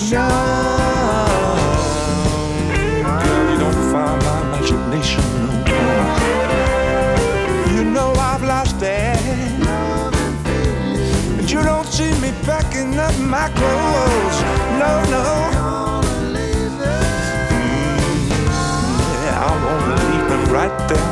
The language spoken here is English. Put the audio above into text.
Girl, you don't find my imagination no more. You know I've lost that. And you don't see me packing up my clothes. No, no. Yeah, I wanna leave them right there